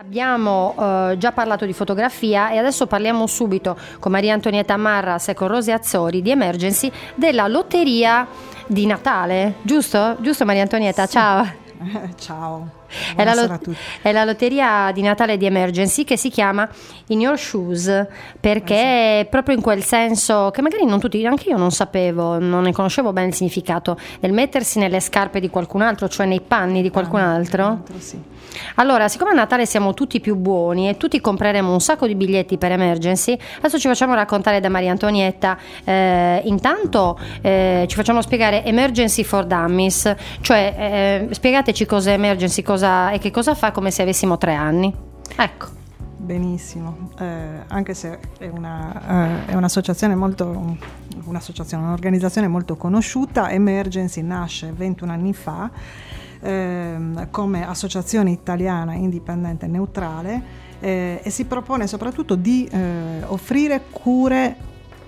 Abbiamo già parlato di fotografia e adesso parliamo subito con Maria Antonietta Marras e con Rosy Azzori di Emergency della lotteria di Natale, giusto? Giusto Maria Antonietta? Sì. Ciao. Ciao. Buonasera a tutti. È la lotteria di Natale di Emergency che si chiama In Your Shoes perché è proprio in quel senso che magari non tutti, anche io non sapevo, non ne conoscevo bene il significato del mettersi nelle scarpe di qualcun altro, cioè nei panni di qualcun altro. Sì. Allora, siccome a Natale siamo tutti più buoni e tutti compreremo un sacco di biglietti per Emergency, adesso ci facciamo raccontare da Maria Antonietta. Intanto ci facciamo spiegare Emergency for Dummies, cioè spiegateci cos'è Emergency, cosa e che cosa fa, come se avessimo 3 anni. Ecco. Benissimo, anche se è un'associazione un'organizzazione molto conosciuta. Emergency nasce 21 anni fa come associazione italiana indipendente e neutrale e si propone soprattutto di offrire cure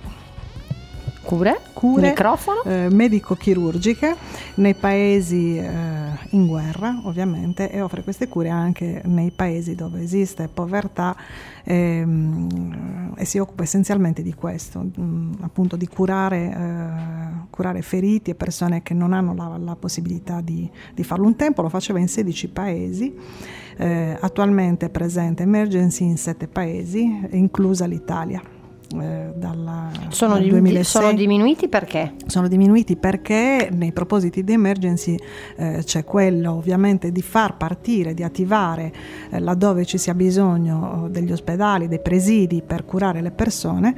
microfono medico-chirurgiche nei paesi in guerra, ovviamente, e offre queste cure anche nei paesi dove esiste povertà e si occupa essenzialmente di questo, appunto di curare feriti e persone che non hanno la possibilità di farlo. Un tempo lo faceva in 16 paesi, attualmente è presente Emergency in 7 paesi, inclusa l'Italia. Dal 2006. Sono diminuiti perché? Sono diminuiti perché nei propositi di Emergency c'è quello ovviamente di far partire, di attivare laddove ci sia bisogno degli ospedali, dei presidi per curare le persone,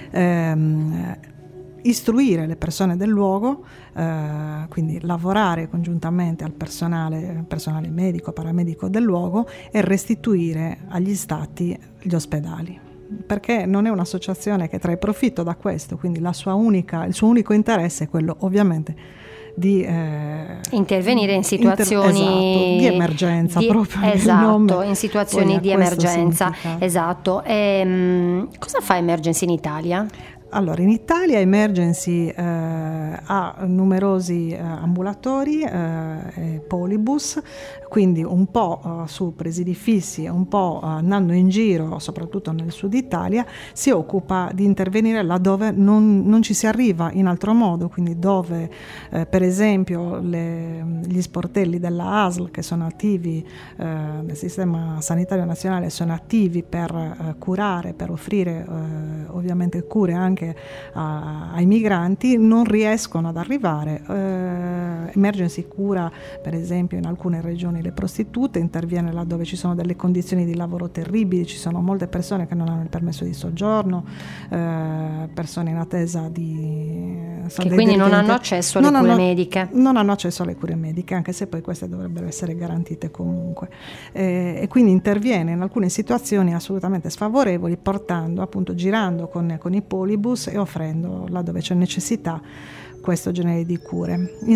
istruire le persone del luogo, quindi lavorare congiuntamente al personale medico, paramedico del luogo e restituire agli stati gli ospedali. Perché non è un'associazione che trae profitto da questo, quindi il suo unico interesse è quello ovviamente di intervenire in situazioni di emergenza, proprio esatto, in situazioni di emergenza, esatto. Cosa fa Emergency in Italia? Allora, in Italia Emergency ha numerosi ambulatori e polibus, quindi un po' su presidi fissi, un po' andando in giro, soprattutto nel sud Italia, si occupa di intervenire laddove non ci si arriva in altro modo, quindi dove per esempio gli sportelli della ASL che sono attivi nel sistema sanitario nazionale sono attivi per curare, per offrire ovviamente cure anche ai migranti, non riescono ad arrivare. Emergency cura per esempio in alcune regioni le prostitute, interviene laddove ci sono delle condizioni di lavoro terribili, ci sono molte persone che non hanno il permesso di soggiorno, persone in attesa che quindi non hanno accesso alle cure mediche. Non hanno accesso alle cure mediche, anche se poi queste dovrebbero essere garantite comunque, e quindi interviene in alcune situazioni assolutamente sfavorevoli, girando con i polibus e offrendo laddove c'è necessità questo genere di cure. In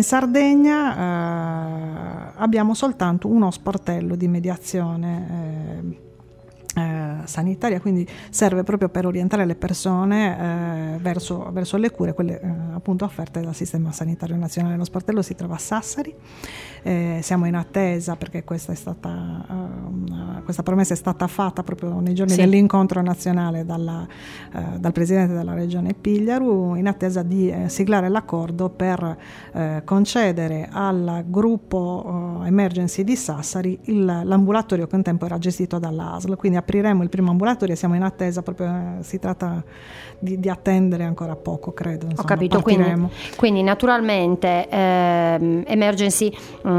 Sardegna abbiamo soltanto uno sportello di mediazione sanitaria, quindi serve proprio per orientare le persone verso le cure, quelle appunto offerte dal sistema sanitario nazionale. Lo sportello si trova a Sassari, siamo in attesa perché questa promessa è stata fatta proprio nei giorni dell'incontro nazionale dal presidente della regione Pigliaru, in attesa di siglare l'accordo per concedere al gruppo Emergency di Sassari l'ambulatorio che un tempo era gestito dalla ASL, quindi apriremo il primo ambulatorio e siamo in attesa, proprio si tratta di attendere ancora poco, credo. Insomma, ho capito, quindi naturalmente Emergency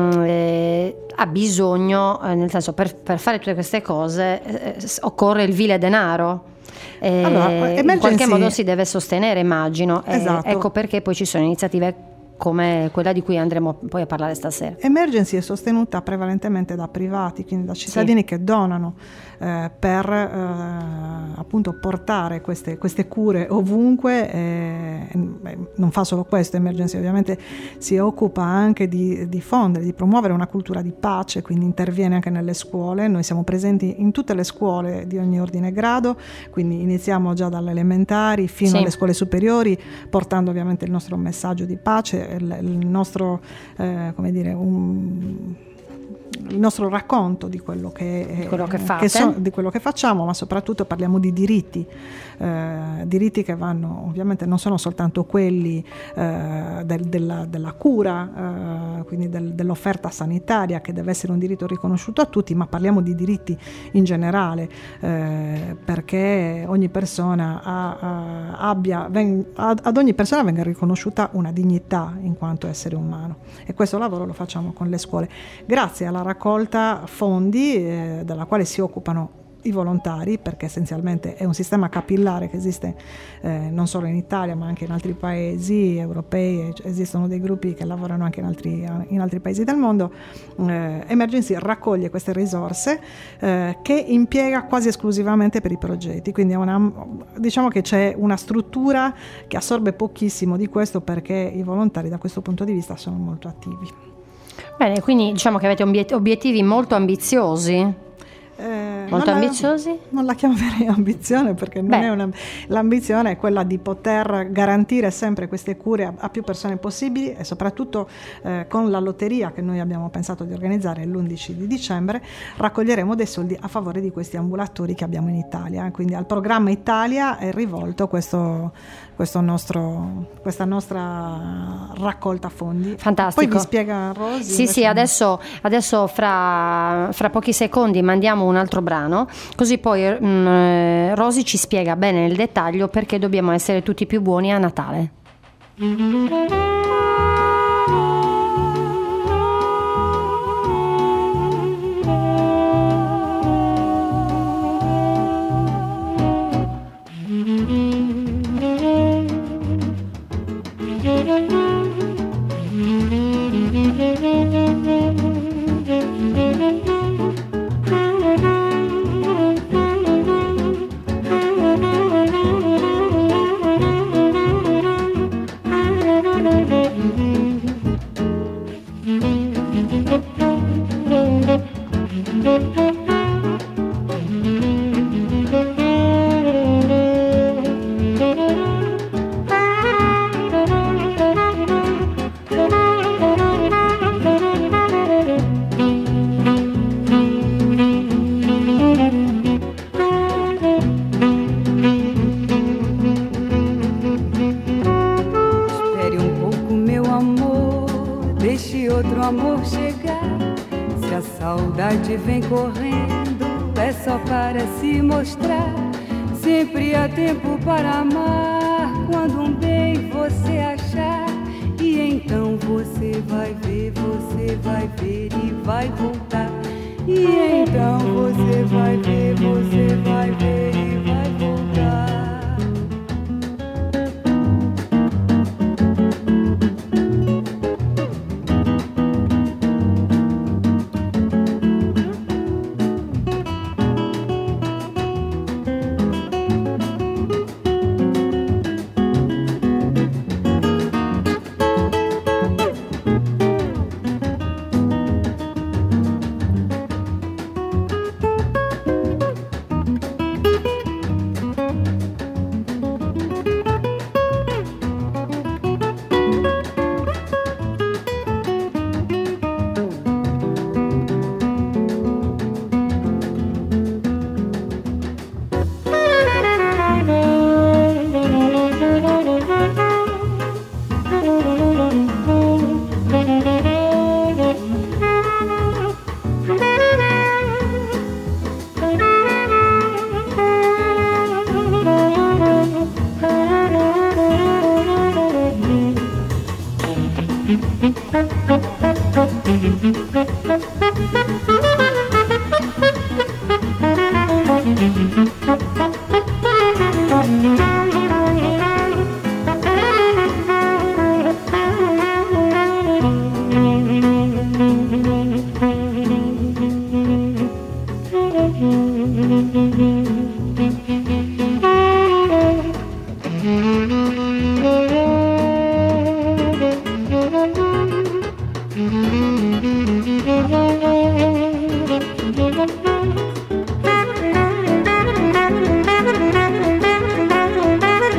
ha bisogno, nel senso per fare tutte queste cose occorre il vile denaro. Allora, in qualche modo si deve sostenere, immagino. Esatto. Ecco perché poi ci sono iniziative come quella di cui andremo poi a parlare stasera. Emergency è sostenuta prevalentemente da privati, quindi da cittadini che donano per appunto portare queste cure ovunque. Non fa solo questo, Emergency ovviamente si occupa anche di diffondere, di promuovere una cultura di pace, quindi interviene anche nelle scuole. Noi siamo presenti in tutte le scuole di ogni ordine e grado, quindi iniziamo già dalle elementari fino alle scuole superiori, portando ovviamente il nostro messaggio di pace, il nostro il nostro racconto di quello che fate, di quello che facciamo, ma soprattutto parliamo di diritti che vanno, ovviamente non sono soltanto quelli della cura, quindi dell'offerta sanitaria, che deve essere un diritto riconosciuto a tutti, ma parliamo di diritti in generale, perché ogni persona ad ogni persona venga riconosciuta una dignità in quanto essere umano, e questo lavoro lo facciamo con le scuole grazie alla raccolta fondi della quale si occupano i volontari, perché essenzialmente è un sistema capillare che esiste non solo in Italia ma anche in altri paesi europei. Esistono dei gruppi che lavorano anche in altri paesi del mondo. Emergency raccoglie queste risorse che impiega quasi esclusivamente per i progetti, quindi diciamo che c'è una struttura che assorbe pochissimo di questo, perché i volontari da questo punto di vista sono molto attivi. Bene, quindi diciamo che avete obiettivi molto ambiziosi. Molto ambiziosi? Non la chiamerei ambizione, perché non è l'ambizione è quella di poter garantire sempre queste cure a più persone possibili, e soprattutto con la lotteria che noi abbiamo pensato di organizzare l'11 di dicembre raccoglieremo dei soldi a favore di questi ambulatori che abbiamo in Italia, quindi al programma Italia è rivolto questa nostra raccolta fondi. Fantastico. Poi vi spiega Rosy. Sì, adesso fra pochi secondi mandiamo un altro brano, così poi Rosy ci spiega bene nel dettaglio perché dobbiamo essere tutti più buoni a Natale. Vem correndo, é só para se mostrar. Sempre há tempo para amar, quando um bem você achar. E então você vai ver e vai voltar. E então você vai ver e vai voltar.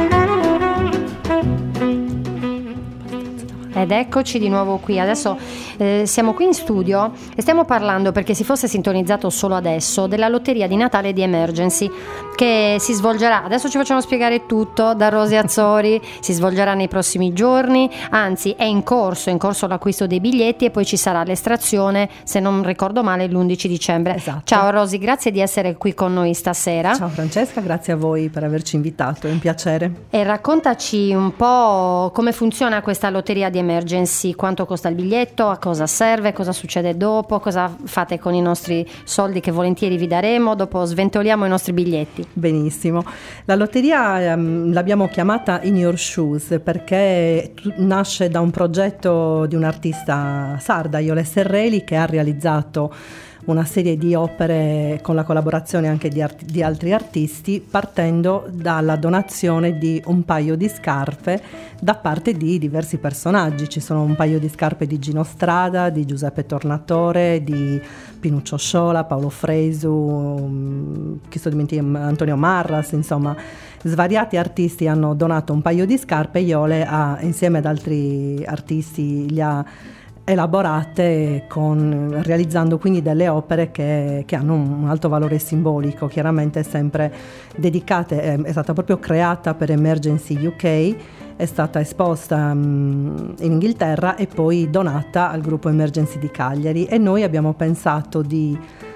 Ed eccoci di nuovo qui. Adesso siamo qui in studio e stiamo parlando, perché si fosse sintonizzato solo adesso, della lotteria di Natale di Emergency, che si svolgerà, adesso ci facciamo spiegare tutto da Rosy Azzori, si svolgerà nei prossimi giorni, anzi è in corso l'acquisto dei biglietti e poi ci sarà l'estrazione, se non ricordo male, l'11 dicembre. Esatto. Ciao Rosy, grazie di essere qui con noi stasera. Ciao Francesca, grazie a voi per averci invitato, è un piacere. E raccontaci un po' come funziona questa lotteria di Emergency, quanto costa il biglietto, a cosa serve, cosa succede dopo, cosa fate con i nostri soldi che volentieri vi daremo, dopo sventoliamo i nostri biglietti. Benissimo, la lotteria l'abbiamo chiamata In Your Shoes perché nasce da un progetto di un'artista sarda, Iole Serreli, che ha realizzato una serie di opere con la collaborazione anche di altri artisti, partendo dalla donazione di un paio di scarpe da parte di diversi personaggi. Ci sono un paio di scarpe di Gino Strada, di Giuseppe Tornatore, di Pinuccio Sciola, Paolo Fresu, chi sto dimenticando, Antonio Marras, insomma svariati artisti hanno donato un paio di scarpe. Iole insieme ad altri artisti li ha elaborate realizzando quindi delle opere che hanno un alto valore simbolico, chiaramente sempre dedicate, è stata proprio creata per Emergency UK, è stata esposta in Inghilterra e poi donata al gruppo Emergency di Cagliari, e noi abbiamo pensato di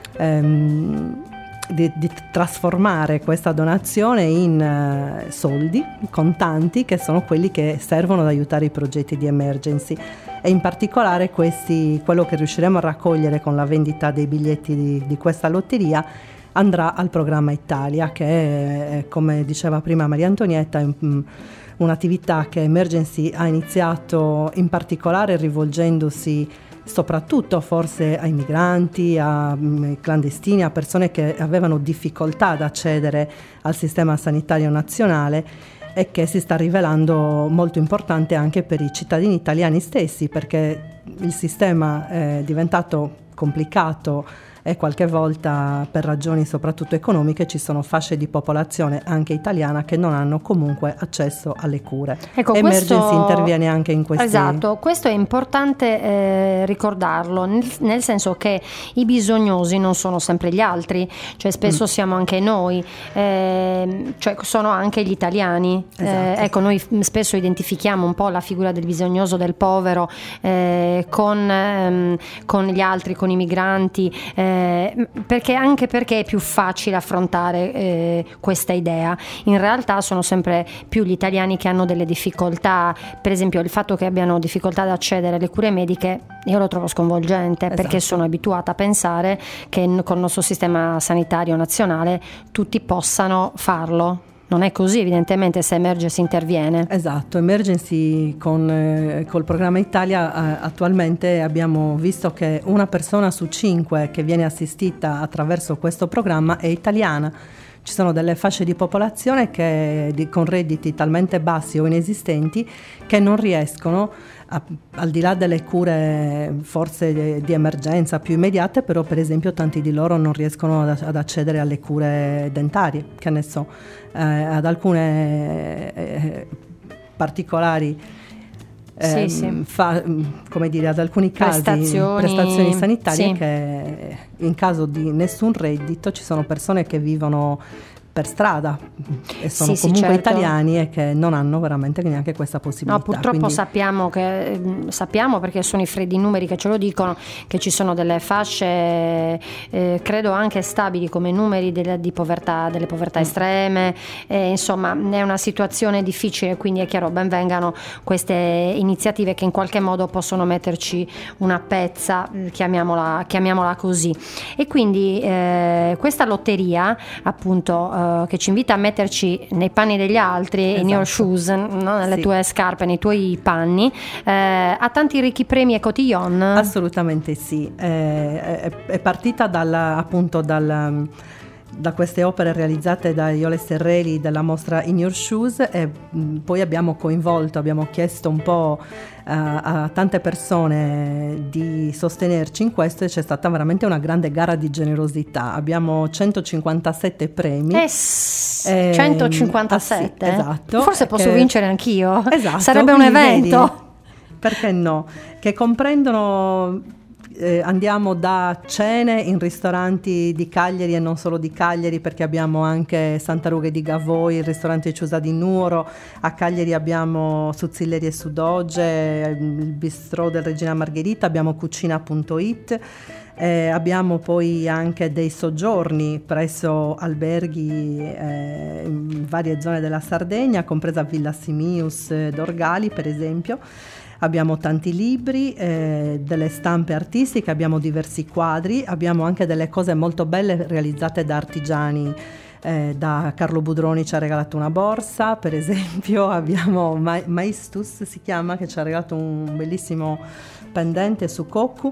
trasformare questa donazione in soldi contanti, che sono quelli che servono ad aiutare i progetti di Emergency, e in particolare quello che riusciremo a raccogliere con la vendita dei biglietti di questa lotteria andrà al programma Italia, che è, come diceva prima Maria Antonietta, è un'attività che Emergency ha iniziato in particolare rivolgendosi soprattutto forse ai migranti, ai clandestini, a persone che avevano difficoltà ad accedere al sistema sanitario nazionale, e che si sta rivelando molto importante anche per i cittadini italiani stessi, perché il sistema è diventato complicato e qualche volta, per ragioni soprattutto economiche, ci sono fasce di popolazione anche italiana che non hanno comunque accesso alle cure. Ecco, Emergency interviene anche in questi. Esatto, questo è importante ricordarlo, nel senso che i bisognosi non sono sempre gli altri, cioè spesso siamo anche noi, cioè sono anche gli italiani. Esatto. Ecco, noi spesso identifichiamo un po' la figura del bisognoso, del povero, con gli altri, con i migranti, perché è più facile affrontare questa idea. In realtà sono sempre più gli italiani che hanno delle difficoltà. Per esempio, il fatto che abbiano difficoltà ad accedere alle cure mediche io lo trovo sconvolgente, esatto, perché sono abituata a pensare che con il nostro sistema sanitario nazionale tutti possano farlo. Non è così, evidentemente, se Emergency interviene. Esatto, Emergency col programma Italia attualmente abbiamo visto che una persona su 5 che viene assistita attraverso questo programma è italiana. Ci sono delle fasce di popolazione con redditi talmente bassi o inesistenti che non riescono, al di là delle cure forse di emergenza più immediate, però per esempio tanti di loro non riescono ad accedere alle cure dentarie, che ne so, ad alcune particolari come dire, ad alcuni casi prestazioni sanitarie, sì, che in caso di nessun reddito ci sono persone che vivono per strada e sono comunque certo, italiani, e che non hanno veramente neanche questa possibilità. No, purtroppo sappiamo perché sono i freddi numeri che ce lo dicono, che ci sono delle fasce credo anche stabili come numeri di povertà, delle povertà estreme, insomma è una situazione difficile, quindi è chiaro, ben vengano queste iniziative che in qualche modo possono metterci una pezza, chiamiamola così. E quindi questa lotteria, appunto, che ci invita a metterci nei panni degli altri, esatto, in your shoes, no? Nelle tue scarpe, nei tuoi panni, ha tanti ricchi premi e cotillon. Assolutamente sì, è partita da queste opere realizzate da Iole Serreli della mostra In Your Shoes, e poi abbiamo chiesto un po' a tante persone di sostenerci in questo, e c'è stata veramente una grande gara di generosità. Abbiamo 157 premi. 157? Esatto. Forse posso vincere anch'io. Esatto, sarebbe un evento. Vedi, Perché no? Che comprendono, andiamo da cene in ristoranti di Cagliari e non solo di Cagliari, perché abbiamo anche Santa Ruga di Gavoi, il ristorante Ciusa di Nuoro, a Cagliari abbiamo Suzzillerie Sudoge, il bistrò del Regina Margherita, abbiamo cucina.it. Abbiamo poi anche dei soggiorni presso alberghi in varie zone della Sardegna, compresa Villa Simius d'Orgali per esempio. Abbiamo tanti libri, delle stampe artistiche, abbiamo diversi quadri, abbiamo anche delle cose molto belle realizzate da artigiani. Da Carlo Budroni ci ha regalato una borsa, per esempio abbiamo Maistus si chiama, che ci ha regalato un bellissimo pendente su Coccu.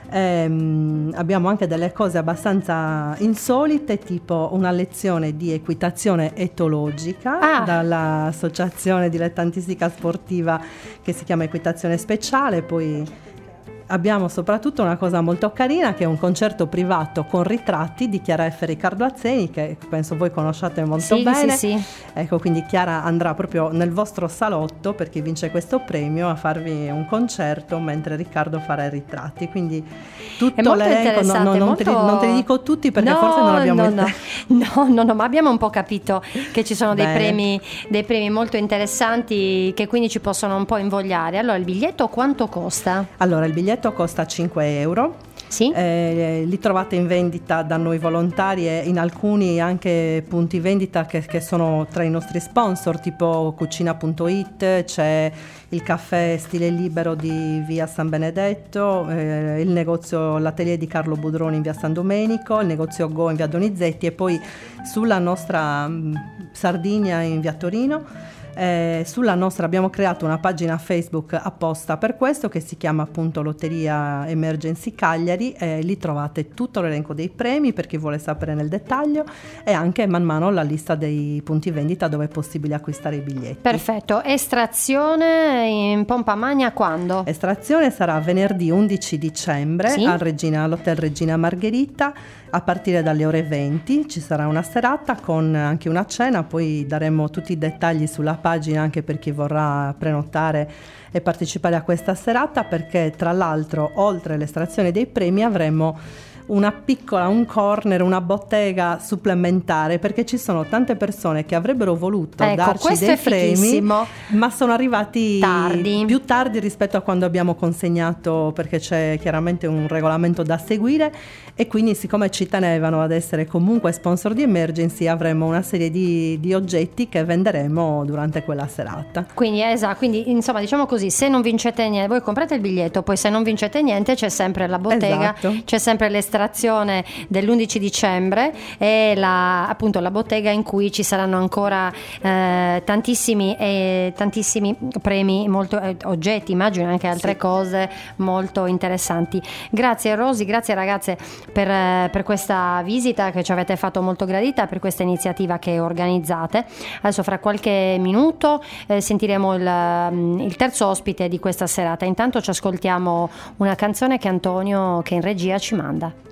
Abbiamo anche delle cose abbastanza insolite, tipo una lezione di equitazione etologica dall'associazione dilettantistica sportiva che si chiama Equitazione Speciale. Poi abbiamo soprattutto una cosa molto carina, che è un concerto privato con ritratti di Chiara F. Riccardo Azzeni, che penso voi conosciate molto bene. Sì. Ecco, quindi Chiara andrà proprio nel vostro salotto, perché vince questo premio, a farvi un concerto mentre Riccardo farà i ritratti. Quindi tutto l'elenco, non te li dico tutti perché forse non abbiamo il tempo. No, ma abbiamo un po' capito che ci sono dei premi molto interessanti, che quindi ci possono un po' invogliare. Allora, il biglietto quanto costa? Allora, il biglietto costa 5 euro. Sì. Li trovate in vendita da noi volontari e in alcuni anche punti vendita che sono tra i nostri sponsor, tipo cucina.it, c'è il caffè Stile Libero di via San Benedetto, il negozio L'Atelier di Carlo Budroni in via San Domenico, il negozio Go in via Donizetti, e poi sulla nostra Sardinia in via Torino. Sulla nostra abbiamo creato una pagina Facebook apposta per questo, che si chiama appunto Lotteria Emergency Cagliari, e lì trovate tutto l'elenco dei premi per chi vuole sapere nel dettaglio, e anche man mano la lista dei punti vendita dove è possibile acquistare i biglietti. Perfetto. Estrazione in pompa magna quando? Estrazione sarà venerdì 11 dicembre all'Hotel Regina Margherita, a partire dalle ore 20 ci sarà una serata con anche una cena, poi daremo tutti i dettagli sulla pagina anche per chi vorrà prenotare e partecipare a questa serata, perché tra l'altro oltre all'estrazione dei premi avremo un corner, una bottega supplementare, perché ci sono tante persone che avrebbero voluto darci dei premi, ma sono arrivati più tardi rispetto a quando abbiamo consegnato, perché c'è chiaramente un regolamento da seguire, e quindi siccome ci tenevano ad essere comunque sponsor di Emergency avremo una serie di oggetti che venderemo durante quella serata. Quindi quindi insomma, diciamo così, se non vincete niente, voi comprate il biglietto, poi se non vincete niente c'è sempre la bottega, c'è sempre l'estrazione dell'11 dicembre e appunto la bottega in cui ci saranno ancora tantissimi premi, oggetti, immagino anche altre cose molto interessanti. Grazie Rosy, grazie ragazze per questa visita che ci avete fatto molto gradita, per questa iniziativa che organizzate. Adesso fra qualche minuto sentiremo il terzo ospite di questa serata. Intanto ci ascoltiamo una canzone che Antonio, che in regia, ci manda.